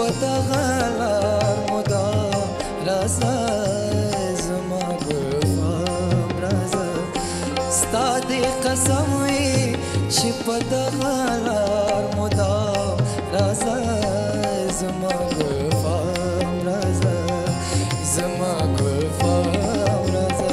دغه لار مدام راځه زما ګلفام راځه ستا دې قسم وي چې په دغه لار مدام راځه زما ګلفام راځه زما ګلفام راځه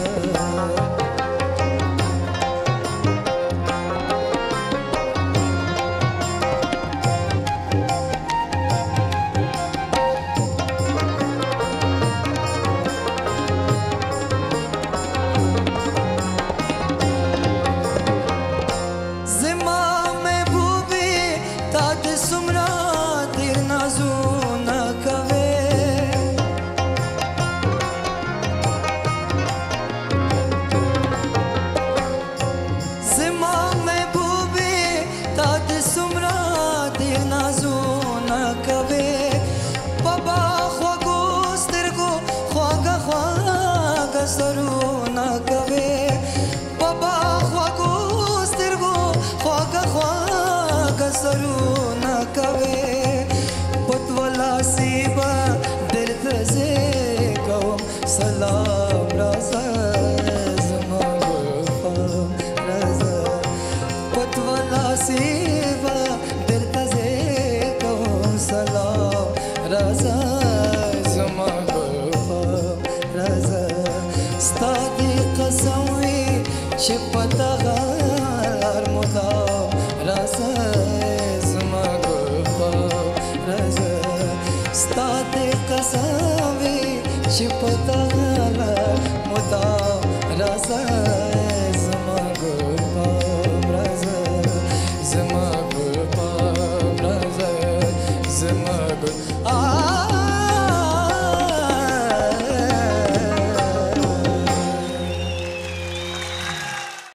سرونه کوي بابا خواږو سترګو خواږه خواږه سرونه کوي پتولا سیبا درته زه کوم سلام راځه زما ګلفام راځه پتولا سیبا درته زه کوم سلام راځه زما ګلفام راځه ستا دې قسم وي چې په دغه لار مدام راځه زما ګلفام راځه ستا دې قسم وي چې په دغه لار مدام راځه زما ګلفام راځه زما ګلفام راځه زما ګل